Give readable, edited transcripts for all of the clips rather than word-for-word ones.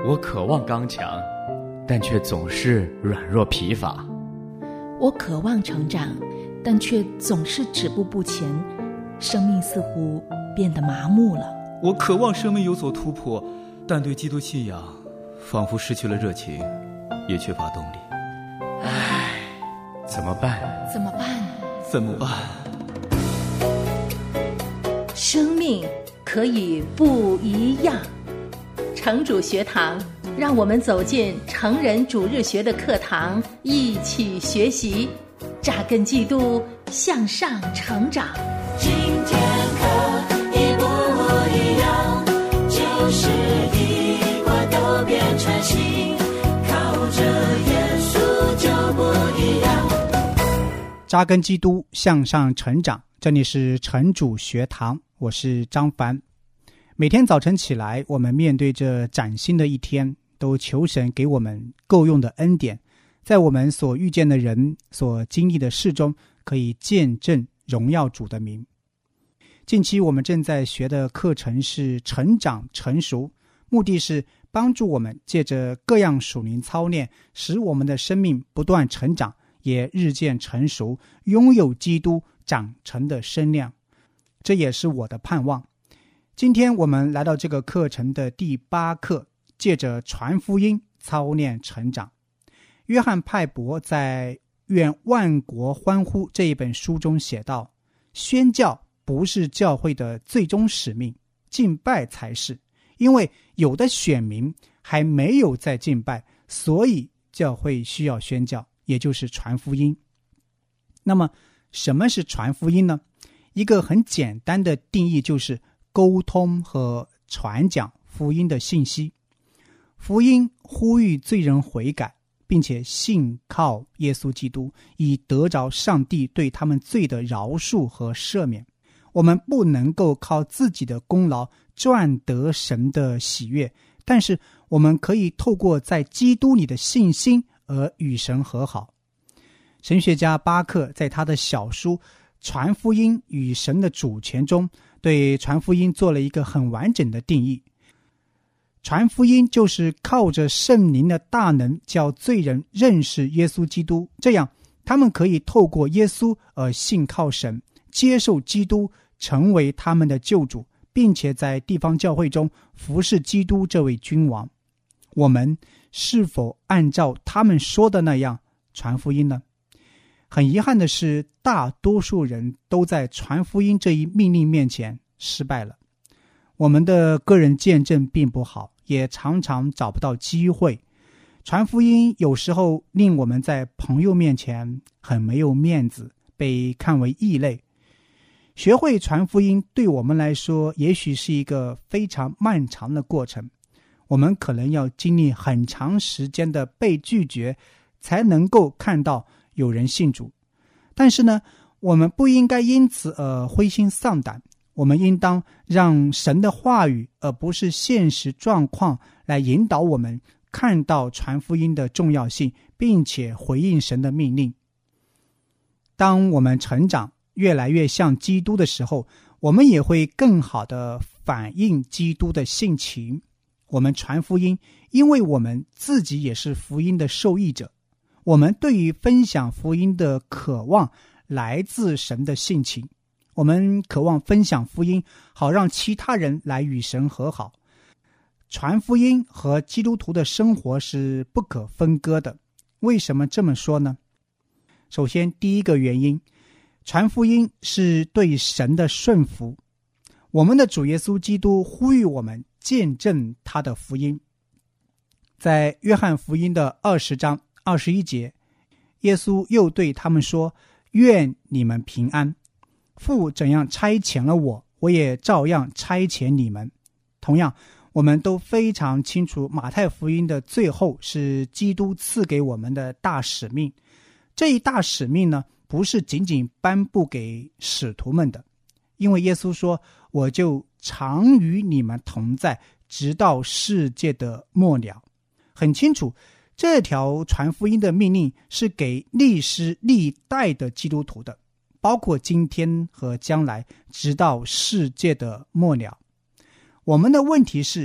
我渴望刚强，但却总是软弱疲乏。 我渴望成长，但却总是止步不前，生命似乎变得麻木了。 我渴望生命有所突破，但对基督信仰仿佛失去了热情，也缺乏动力。 唉，怎么办？ 怎么办？ 怎么办？ 生命可以不一样。城主学堂，让我们走进成人主日学的课堂，一起学习，扎根基督，向上成长。 今天可以不一样，就是一块都变成新，靠着耶稣就不一样。 扎根基督，向上成长。这里是城主学堂，我是张凡。每天早晨起来，我们面对着崭新的一天，都求神给我们够用的恩典，在我们所遇见的人、所经历的事中，可以见证荣耀主的名。近期我们正在学的课程是成长成熟，目的是帮助我们借着各样属灵操练，使我们的生命不断成长，也日渐成熟，拥有基督长成的身量。这也是我的盼望。今天我们来到这个课程的第8课，借着传福音操练成长。约翰派伯在《愿万国欢呼》这一本书中写道，宣教不是教会的最终使命，敬拜才是，因为有的选民还没有在敬拜，所以教会需要宣教，也就是传福音。那么什么是传福音呢？一个很简单的定义，就是沟通和传讲福音的信息。福音呼吁罪人悔改，并且信靠耶稣基督，以得着上帝对他们罪的饶恕和赦免。我们不能够靠自己的功劳赚得神的喜悦，但是我们可以透过在基督里的信心而与神和好。神学家巴克在他的小书《传福音与神的主权》中，对传福音做了一个很完整的定义。传福音就是靠着圣灵的大能，叫罪人认识耶稣基督，这样他们可以透过耶稣而信靠神，接受基督成为他们的救主，并且在地方教会中服侍基督这位君王。我们是否按照他们说的那样传福音呢？很遗憾的是，大多数人都在传福音这一命令面前失败了。我们的个人见证并不好，也常常找不到机会。传福音有时候令我们在朋友面前很没有面子，被看为异类。学会传福音对我们来说，也许是一个非常漫长的过程。我们可能要经历很长时间的被拒绝，才能够看到有人信主。但是呢，我们不应该因此而灰心丧胆，我们应当让神的话语而不是现实状况来引导我们看到传福音的重要性，并且回应神的命令。当我们成长越来越像基督的时候，我们也会更好地反映基督的性情。我们传福音，因为我们自己也是福音的受益者。我们对于分享福音的渴望来自神的性情，我们渴望分享福音，好让其他人来与神和好。传福音和基督徒的生活是不可分割的。为什么这么说呢？首先，第一个原因，传福音是对神的顺服。我们的主耶稣基督呼吁我们见证他的福音。在约翰福音的20章21节，耶稣又对他们说，愿你们平安，父怎样差遣了我，我也照样差遣你们。同样，我们都非常清楚，马太福音的最后是基督赐给我们的大使命。这一大使命呢，不是仅仅颁布给使徒们的，因为耶稣说，我就常与你们同在，直到世界的末了。很清楚，这条传福音的命令是给历史历代的基督徒的，包括今天和将来，直到世界的末了。我们的问题是，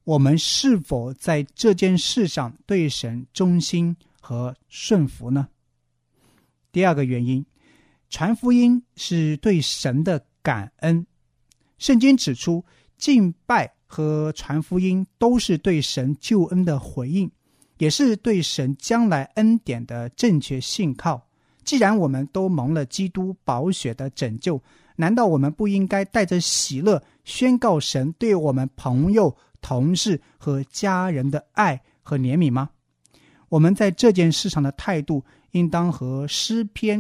我们是否在这件事上对神忠心和顺服呢？第二个原因，传福音是对神的感恩。圣经指出，敬拜和传福音都是对神救恩的回应，也是对神将来恩典的正确信靠。既然我们都蒙了基督宝血的拯救，难道我们不应该带着喜乐宣告神对我们朋友、同事和家人的爱和怜悯吗？我们在这件事上的态度应当和诗篇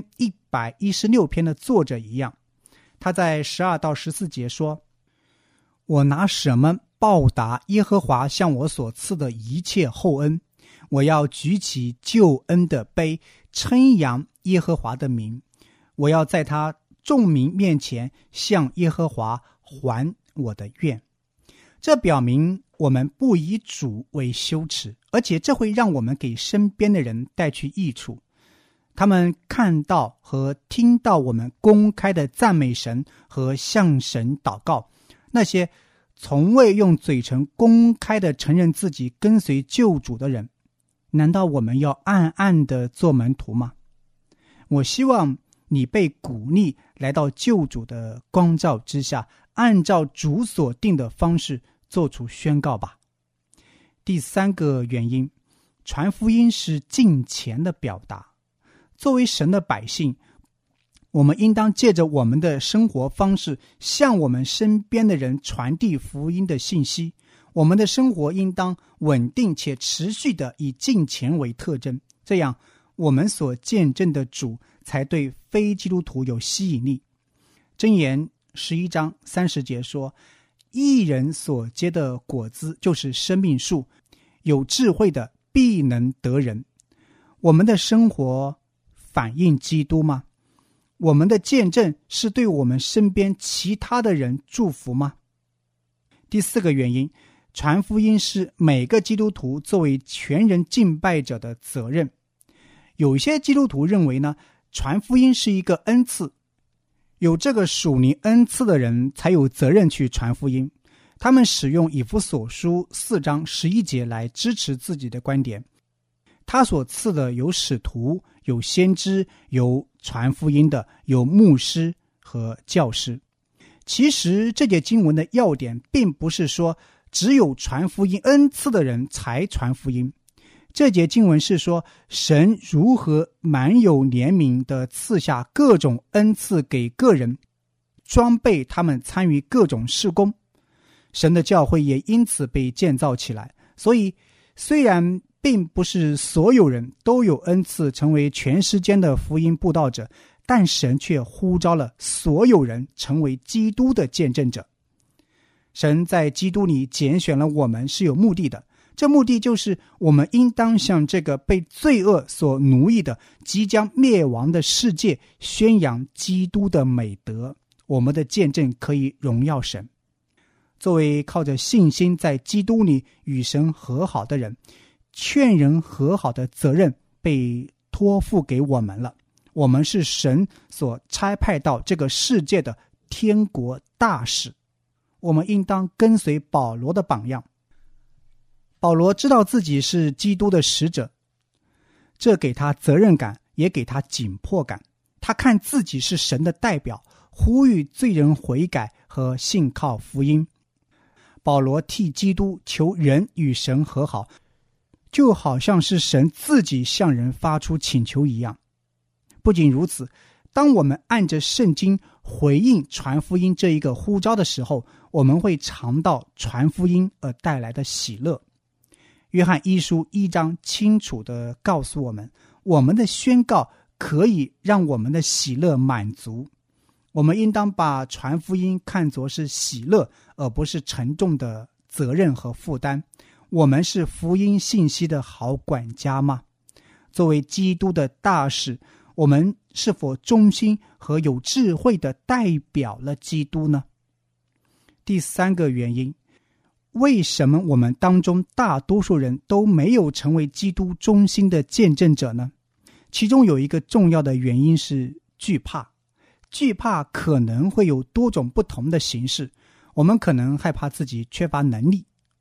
116篇的作者一样。他在12到14节说，我拿什么报答耶和华向我所赐的一切厚恩？我要举起救恩的杯，称扬耶和华的名。我要在他众民面前向耶和华还我的愿。这表明我们不以主为羞耻，而且这会让我们给身边的人带去益处。他们看到和听到我们公开的赞美神和向神祷告，那些从未用嘴唇公开的承认自己跟随救主的人，难道我们要暗暗的做门徒吗？我希望你被鼓励来到救主的光照之下，按照主所定的方式做出宣告吧。第三个原因，传福音是敬虔的表达。作为神的百姓，我们应当借着我们的生活方式向我们身边的人传递福音的信息。我们的生活应当稳定且持续的以敬虔为特征，这样我们所见证的主才对非基督徒有吸引力。箴言11章30节说，义人所结的果子就是生命树，有智慧的必能得人。我们的生活反映基督吗？我们的见证是对我们身边其他的人祝福吗？第四个原因，传福音是每个基督徒作为全人敬拜者的责任。有些基督徒认为呢，传福音是一个恩赐，有这个属灵恩赐的人才有责任去传福音。他们使用以弗所书4章11节来支持自己的观点。他所赐的有使徒，有先知，有传福音的，有牧师和教师。其实这节经文的要点并不是说只有传福音恩赐的人才传福音。这节经文是说神如何满有怜悯地赐下各种恩赐给个人，装备他们参与各种事工。神的教会也因此被建造起来。所以虽然并不是所有人都有恩赐成为全世间的福音布道者，但神却呼召了所有人成为基督的见证者。神在基督里拣选了我们是有目的的，这目的就是我们应当向这个被罪恶所奴役的即将灭亡的世界宣扬基督的美德，我们的见证可以荣耀神。作为靠着信心在基督里与神和好的人，劝人和好的责任被托付给我们了。我们是神所差派到这个世界的天国大使，我们应当跟随保罗的榜样。保罗知道自己是基督的使者，这给他责任感，也给他紧迫感。他看自己是神的代表，呼吁罪人悔改和信靠福音。保罗替基督求人与神和好，就好像是神自己向人发出请求一样。不仅如此，当我们按着圣经回应传福音这一个呼召的时候，我们会尝到传福音而带来的喜乐。约翰一书1章清楚地告诉我们，我们的宣告可以让我们的喜乐满足。我们应当把传福音看作是喜乐，而不是沉重的责任和负担。我们是福音信息的好管家吗？作为基督的大使，我们是否忠心和有智慧地代表了基督呢？第三个原因，为什么我们当中大多数人都没有成为基督忠心的见证者呢？其中有一个重要的原因是惧怕。惧怕可能会有多种不同的形式。我们可能害怕自己缺乏能力，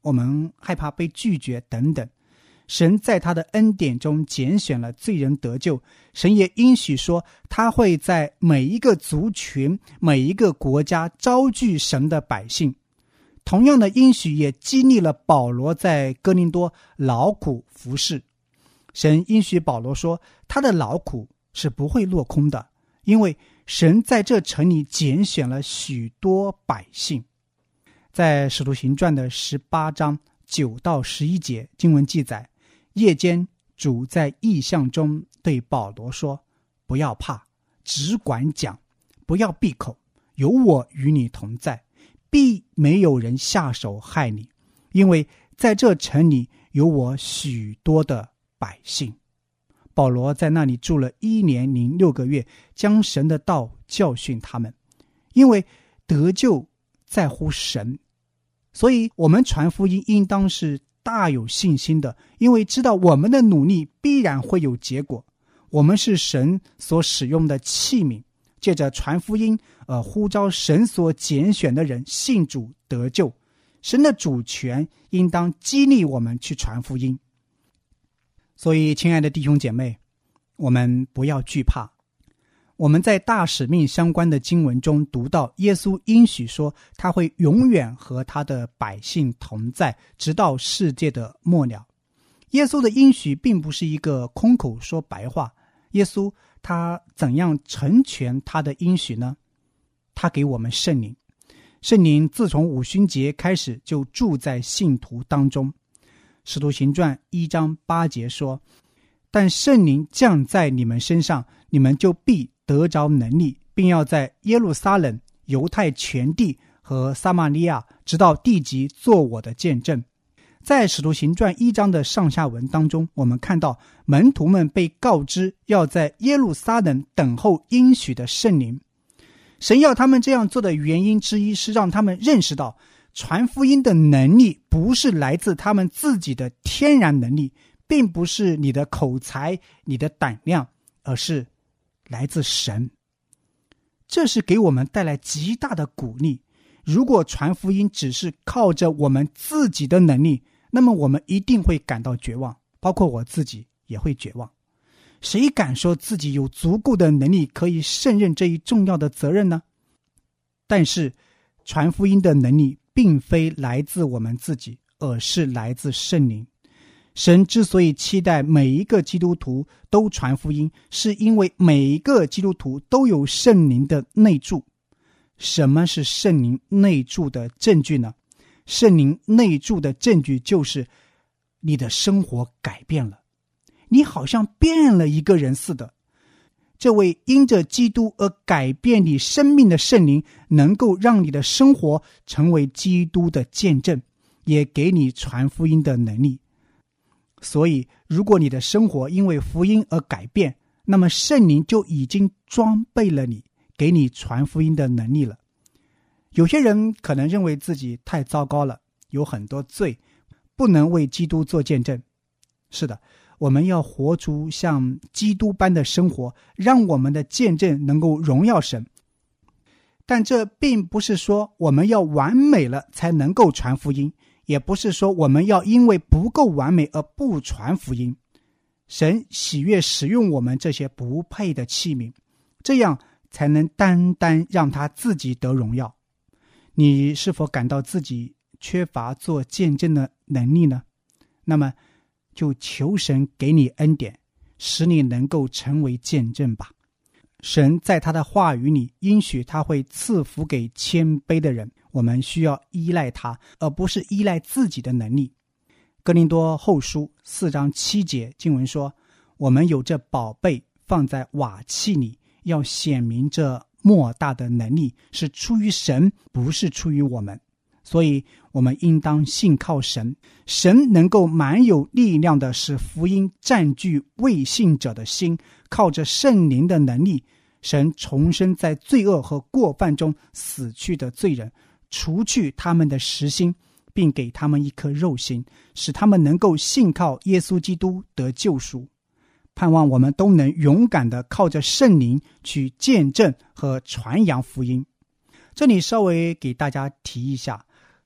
我们害怕被拒绝等等。神在他的恩典中拣选了罪人得救，神也应许说他会在每一个族群、每一个国家招聚神的百姓。同样的应许也激励了保罗在哥林多劳苦服事。神应许保罗说，他的劳苦是不会落空的，因为神在这城里拣选了许多百姓。在使徒行传的18章9到11节经文记载，夜间主在异象中对保罗说，不要怕，只管讲，不要闭口，有我与你同在，必没有人下手害你，因为在这城里有我许多的百姓。保罗在那里住了1年06个月，将神的道教训他们。因为得救在乎神，所以我们传福音应当是大有信心的，因为知道我们的努力必然会有结果。我们是神所使用的器皿，借着传福音呼召神所拣选的人信主得救。神的主权应当激励我们去传福音。所以亲爱的弟兄姐妹，我们不要惧怕。我们在大使命相关的经文中读到，耶稣应许说他会永远和他的百姓同在，直到世界的末了。耶稣的应许并不是一个空口说白话。耶稣他怎样成全他的应许呢？他给我们圣灵，圣灵自从五旬节开始就住在信徒当中。使徒行传1章8节说，但圣灵降在你们身上，你们就必得着能力，并要在耶路撒冷、犹太全地和撒玛利亚直到地极做我的见证。在使徒行传1章的上下文当中，我们看到门徒们被告知要在耶路撒冷等候应许的圣灵。神要他们这样做的原因之一是让他们认识到，传福音的能力不是来自他们自己的天然能力，并不是你的口才、你的胆量，而是来自神。这是给我们带来极大的鼓励。如果传福音只是靠着我们自己的能力，那么我们一定会感到绝望，包括我自己也会绝望。谁敢说自己有足够的能力可以胜任这一重要的责任呢？但是传福音的能力并非来自我们自己，而是来自圣灵。神之所以期待每一个基督徒都传福音，是因为每一个基督徒都有圣灵的内住。什么是圣灵内住的证据呢？圣灵内住的证据就是你的生活改变了，你好像变了一个人似的。这位因着基督而改变你生命的圣灵，能够让你的生活成为基督的见证，也给你传福音的能力。所以如果你的生活因为福音而改变，那么圣灵就已经装备了你，给你传福音的能力了。有些人可能认为自己太糟糕了，有很多罪，不能为基督做见证。是的，我们要活出像基督般的生活，让我们的见证能够荣耀神。但这并不是说我们要完美了才能够传福音，也不是说我们要因为不够完美而不传福音。神喜悦使用我们这些不配的器皿，这样才能单单让他自己得荣耀。你是否感到自己缺乏做见证的能力呢？那么就求神给你恩典，使你能够成为见证吧。神在他的话语里应许他会赐福给谦卑的人，我们需要依赖他，而不是依赖自己的能力。哥林多后书4章7节经文说，我们有这宝贝放在瓦器里，要显明这莫大的能力是出于神，不是出于我们。所以我们应当信靠神，神能够蛮有力量的使福音占据未信者的心，靠着圣灵的能力，神重生在罪恶和过犯中死去的罪人，除去他们的实心，并给他们一颗肉心，使他们能够信靠耶稣基督得救赎。盼望我们都能勇敢地靠着圣灵去见证和传扬福音。这里稍微给大家提一下，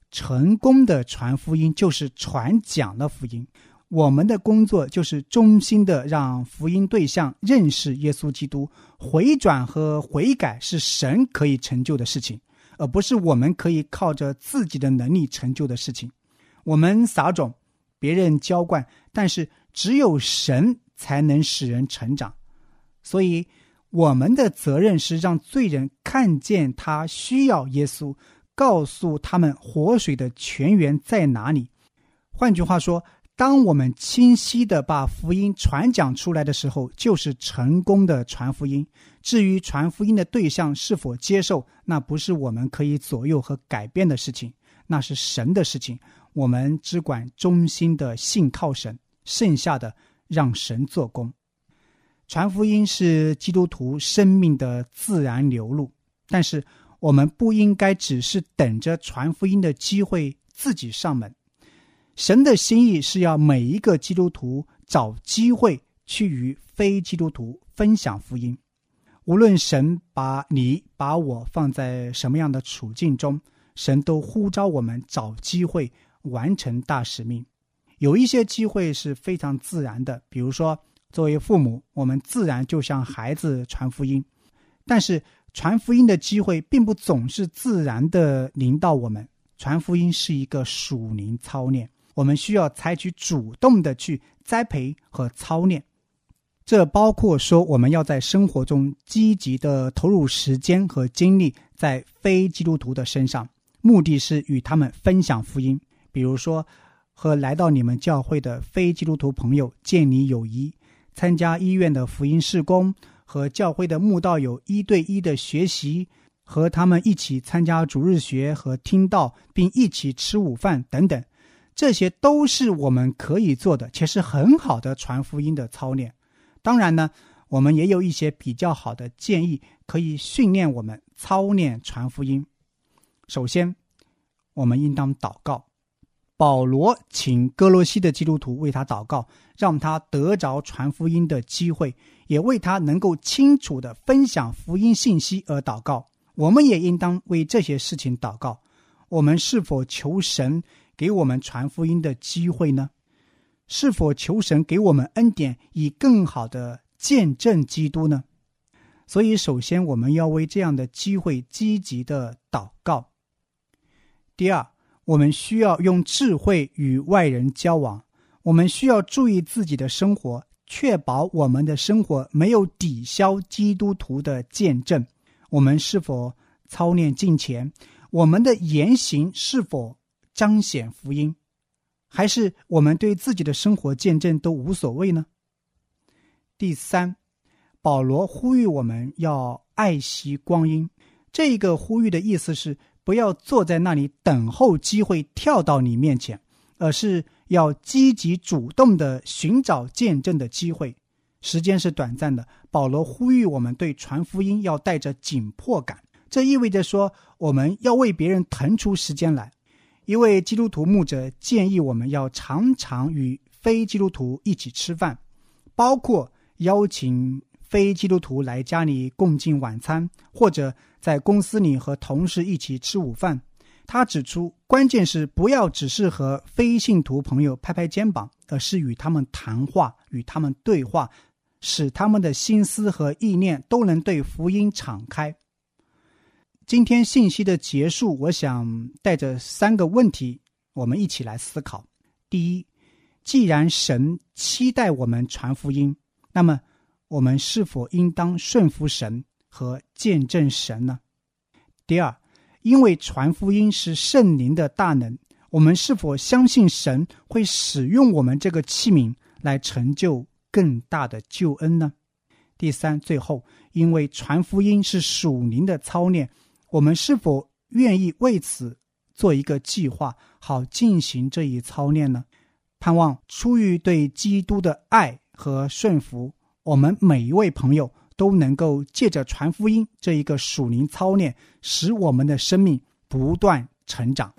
成功的传福音就是传讲了福音。我们的工作就是衷心的让福音对象认识耶稣基督，回转和悔改是神可以成就的事情，而不是我们可以靠着自己的能力成就的事情。我们撒种，别人浇灌，但是只有神才能使人成长。所以我们的责任是让罪人看见他需要耶稣，告诉他们活水的泉源在哪里。换句话说，当我们清晰地把福音传讲出来的时候，就是成功的传福音。至于传福音的对象是否接受，那不是我们可以左右和改变的事情，那是神的事情。我们只管忠心的信靠神，剩下的让神做工。传福音是基督徒生命的自然流露，但是我们不应该只是等着传福音的机会自己上门。神的心意是要每一个基督徒找机会去与非基督徒分享福音。无论神把你把我放在什么样的处境中，神都呼召我们找机会完成大使命。有一些机会是非常自然的，比如说作为父母，我们自然就向孩子传福音，但是传福音的机会并不总是自然的临到我们。传福音是一个属灵操练，我们需要采取主动的去栽培和操练。这包括说我们要在生活中积极的投入时间和精力在非基督徒的身上，目的是与他们分享福音。比如说和来到你们教会的非基督徒朋友建立友谊，参加医院的福音事工，和教会的慕道友1对1的学习，和他们一起参加主日学和听道，并一起吃午饭等等。这些都是我们可以做的，且是很好的传福音的操练。当然呢，我们也有一些比较好的建议，可以训练我们操练传福音。首先，我们应当祷告。保罗请哥罗西的基督徒为他祷告，让他得着传福音的机会，也为他能够清楚地分享福音信息而祷告。我们也应当为这些事情祷告。我们是否求神给我们传福音的机会呢？是否求神给我们恩典，以更好的见证基督呢？所以首先我们要为这样的机会积极的祷告。第二，我们需要用智慧与外人交往。我们需要注意自己的生活，确保我们的生活没有抵消基督徒的见证。我们是否操练敬虔？我们的言行是否彰显福音？还是我们对自己的生活见证都无所谓呢？第三，保罗呼吁我们要爱惜光阴。这个呼吁的意思是，不要坐在那里等候机会跳到你面前，而是要积极主动地寻找见证的机会。时间是短暂的，保罗呼吁我们对传福音要带着紧迫感，这意味着说我们要为别人腾出时间来。一位基督徒牧者建议我们要常常与非基督徒一起吃饭，包括邀请非基督徒来家里共进晚餐，或者在公司里和同事一起吃午饭。他指出，关键是不要只是和非信徒朋友拍拍肩膀，而是与他们谈话，与他们对话，使他们的心思和意念都能对福音敞开。今天信息的结束，我想带着3个问题，我们一起来思考。第一，既然神期待我们传福音，那么我们是否应当顺服神和见证神呢？第二，因为传福音是圣灵的大能，我们是否相信神会使用我们这个器皿来成就更大的救恩呢？第三，最后，因为传福音是属灵的操练，我们是否愿意为此做一个计划，好进行这一操练呢？盼望出于对基督的爱和顺服，我们每一位朋友都能够借着传福音这一个属灵操练，使我们的生命不断成长。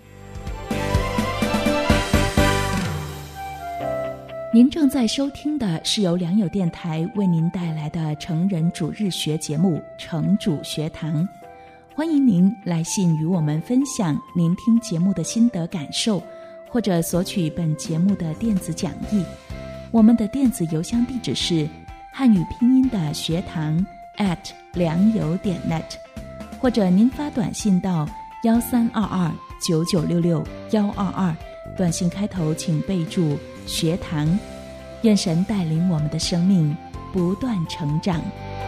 您正在收听的是由良友电台为您带来的成人主日学节目《成主学堂》， 欢迎您来信与我们分享您听节目的心得感受，或者索取本节目的电子讲义。我们的电子邮箱地址是汉语拼音的学堂良友.net， 或者您发短信到13229966-122，短信开头请备注学堂。愿神带领我们的生命不断成长。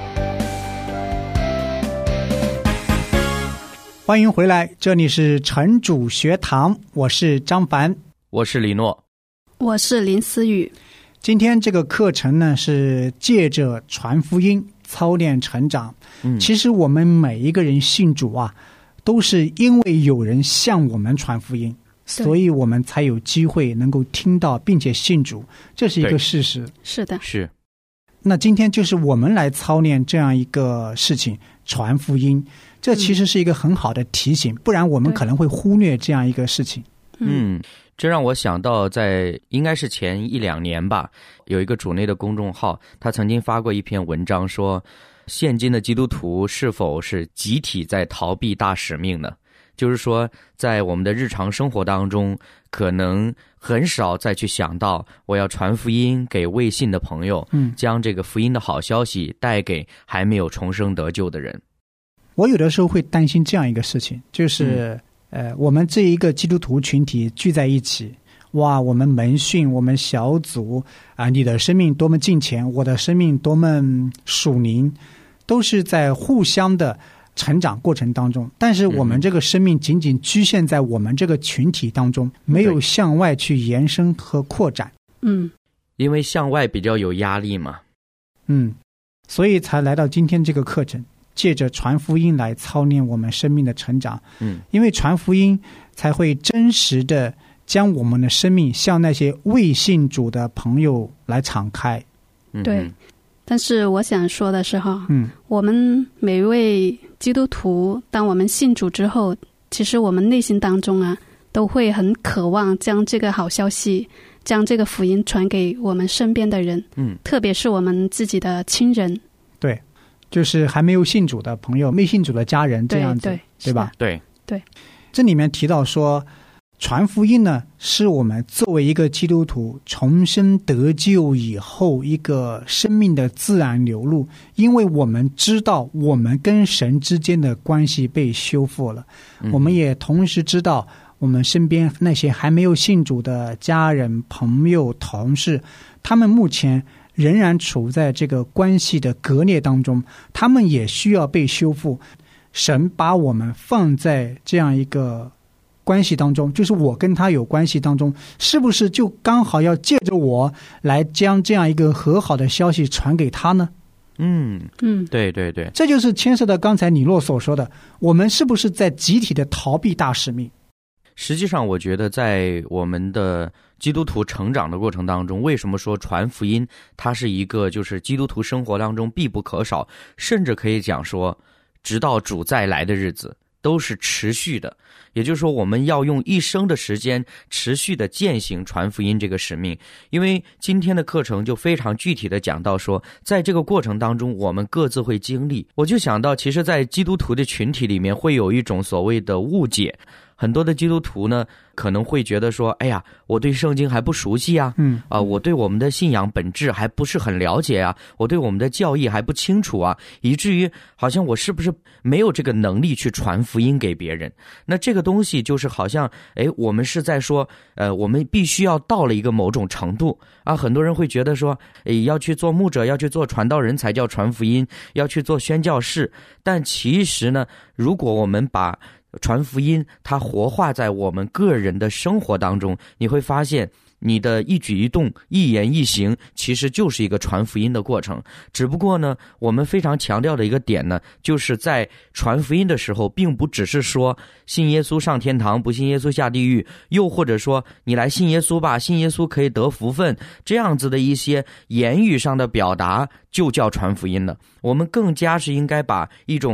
欢迎回来，这里是城主学堂，我是张凡， 我是李诺， 我是林思雨。 今天这个课程呢，是借着传福音操练成长。其实我们每一个人信主啊，都是因为有人向我们传福音，所以我们才有机会能够听到并且信主，这是一个事实。 是的， 是。 那今天就是我们来操练这样一个事情，传福音，这其实是一个很好的提醒，不然我们可能会忽略这样一个事情。 这让我想到在应该是前1-2年吧，有一个主内的公众号，他曾经发过一篇文章说，现今的基督徒是否是集体在逃避大使命呢？就是说在我们的日常生活当中，可能很少再去想到我要传福音给未信的朋友，将这个福音的好消息带给还没有重生得救的人。 我有的时候会担心这样一个事情，就是我们这一个基督徒群体聚在一起，哇，我们门训，我们小组啊，你的生命多么敬虔，我的生命多么属灵，都是在互相的成长过程当中，但是我们这个生命仅仅局限在我们这个群体当中，没有向外去延伸和扩展。 因为向外比较有压力嘛。 所以才来到今天这个课程，借着传福音来操练我们生命的成长。因为传福音才会真实的将我们的生命向那些未信主的朋友来敞开。 对，但是我想说的是我们每一位基督徒，当我们信主之后，其实我们内心当中啊，都会很渴望将这个好消息，将这个福音传给我们身边的人，特别是我们自己的亲人。 对，就是还没有信主的朋友，未信主的家人，这样子， 对吧？ 对。 这里面提到说，传福音呢，是我们作为一个基督徒重生得救以后一个生命的自然流露，因为我们知道我们跟神之间的关系被修复了，我们也同时知道我们身边那些还没有信主的家人、朋友、同事，他们目前仍然处在这个关系的割裂当中，他们也需要被修复。神把我们放在这样一个关系当中，就是我跟他有关系当中，是不是就刚好要借着我来将这样一个和好的消息传给他呢？ 对， 这就是牵涉到刚才李洛所说的，我们是不是在集体的逃避大使命？ 实际上我觉得在我们的基督徒成长的过程当中，为什么说传福音它是一个就是基督徒生活当中必不可少，甚至可以讲说直到主再来的日子都是持续的，也就是说我们要用一生的时间持续的践行传福音这个使命。因为今天的课程就非常具体的讲到说，在这个过程当中我们各自会经历，我就想到其实在基督徒的群体里面会有一种所谓的误解，很多的基督徒呢可能会觉得说，哎呀，我对圣经还不熟悉啊，我对我们的信仰本质还不是很了解啊，我对我们的教义还不清楚啊，以至于好像我是不是没有这个能力去传福音给别人。那这个东西就是好像我们是在说我们必须要到了一个某种程度啊，很多人会觉得说要去做牧者，要去做传道人才叫传福音，要去做宣教士。但其实呢，如果我们把传福音它活化在我们个人的生活当中，你会发现你的一举一动、一言一行其实就是一个传福音的过程。只不过呢，我们非常强调的一个点呢，就是在传福音的时候并不只是说信耶稣上天堂，不信耶稣下地狱，又或者说你来信耶稣吧，信耶稣可以得福分，这样子的一些言语上的表达就叫传福音了。我们更加是应该把一种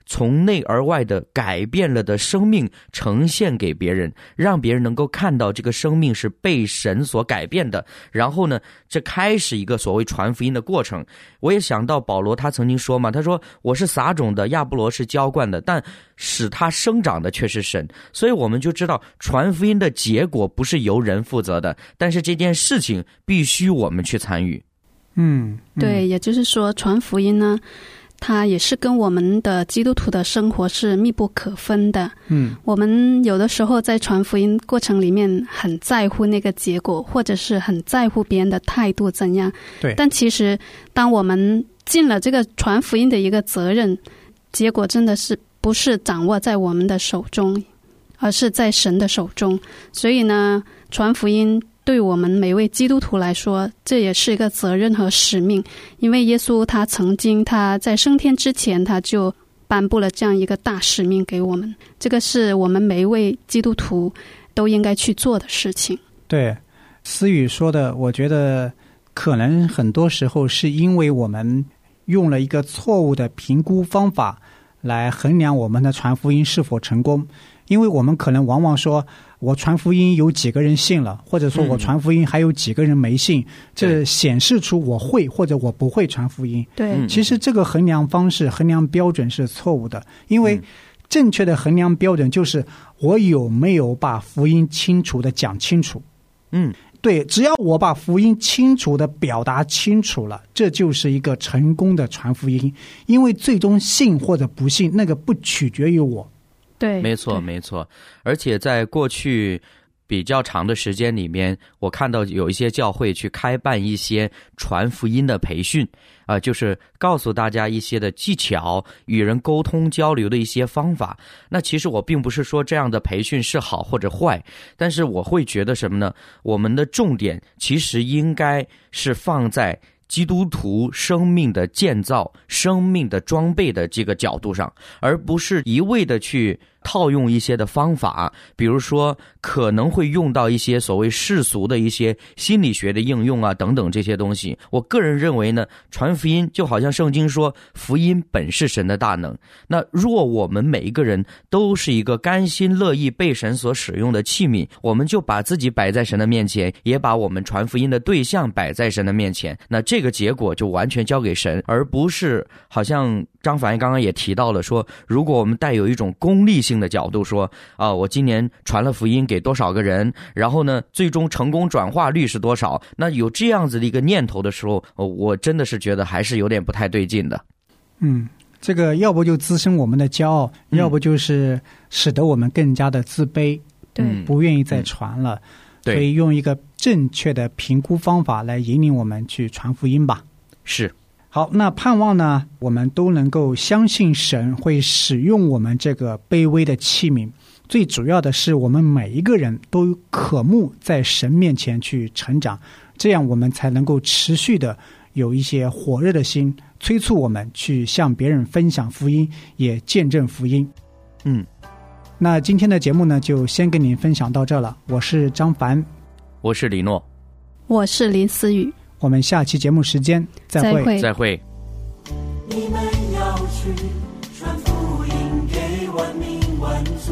从内而外的改变了的生命呈现给别人，让别人能够看到这个生命是被神所改变的，然后呢，这开始一个所谓传福音的过程。我也想到保罗他曾经说嘛，他说我是撒种的，亚波罗是浇灌的，但使他生长的却是神。所以我们就知道传福音的结果不是由人负责的，但是这件事情必须我们去参与。 对，也就是说传福音呢，它也是跟我们的基督徒的生活是密不可分的。我们有的时候在传福音过程里面很在乎那个结果，或者是很在乎别人的态度怎样。 对， 但其实当我们尽了这个传福音的一个责任，结果真的是不是掌握在我们的手中，而是在神的手中。所以呢，传福音对我们每位基督徒来说，这也是一个责任和使命。因为耶稣他在升天之前，他就颁布了这样一个大使命给我们，这个是我们每一位基督徒都应该去做的事情。 对，思雨说的，我觉得可能很多时候是因为我们用了一个错误的评估方法来衡量我们的传福音是否成功。因为我们可能往往说我传福音有几个人信了，或者说我传福音还有几个人没信，这显示出我会或者我不会传福音。 对， 其实这个衡量方式、衡量标准是错误的，因为正确的衡量标准就是我有没有把福音清楚的讲清楚。对，只要我把福音清楚的表达清楚了，这就是一个成功的传福音。因为最终信或者不信，那个不取决于我。 对， 没错没错。而且在过去比较长的时间里面，我看到有一些教会去开办一些传福音的培训就是告诉大家一些的技巧，与人沟通交流的一些方法。那其实我并不是说这样的培训是好或者坏，但是我会觉得什么呢？我们的重点其实应该是放在基督徒生命的建造、生命的装备的这个角度上，而不是一味的去套用一些的方法，比如说可能会用到一些所谓世俗的一些心理学的应用等等这些东西。我个人认为呢，传福音就好像圣经说福音本是神的大能。那若我们每一个人都是一个甘心乐意被神所使用的器皿，我们就把自己摆在神的面前，也把我们传福音的对象摆在神的面前，那这个结果就完全交给神，而不是好像张凡刚刚也提到了说，如果我们带有一种功利性的角度说我今年传了福音给多少个人，然后呢最终成功转化率是多少，那有这样子的一个念头的时候，我真的是觉得还是有点不太对劲的。 这个要不就滋生我们的骄傲，要不就是使得我们更加的自卑，不愿意再传了。所以用一个正确的评估方法来引领我们去传福音吧。 是。 好，那盼望呢，我们都能够相信神会使用我们这个卑微的器皿。最主要的是我们每一个人都渴慕在神面前去成长，这样我们才能够持续的有一些火热的心，催促我们去向别人分享福音，也见证福音。那今天的节目呢，就先跟您分享到这了。我是张凡， 我是李诺， 我是林思雨。 我们下期节目时间再会。 再会。 你们要去传福音给万民万族，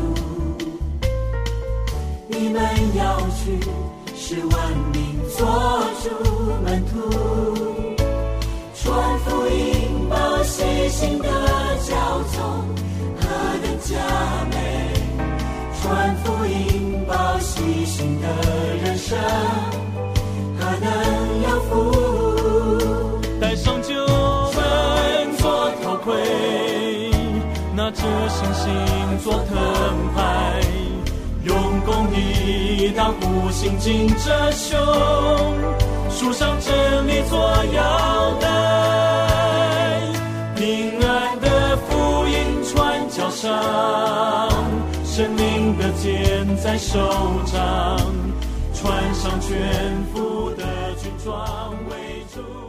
你们要去使万民做主门徒，传福音报喜信的教宗何等佳美，传福音报喜信的人生何等有福， 戴上救恩做头盔，拿着信心做盾牌，用公义当护心镜遮胸，树上真理做腰带，平安的福音传脚上，神灵的剑在手掌，穿上全副的军装为主。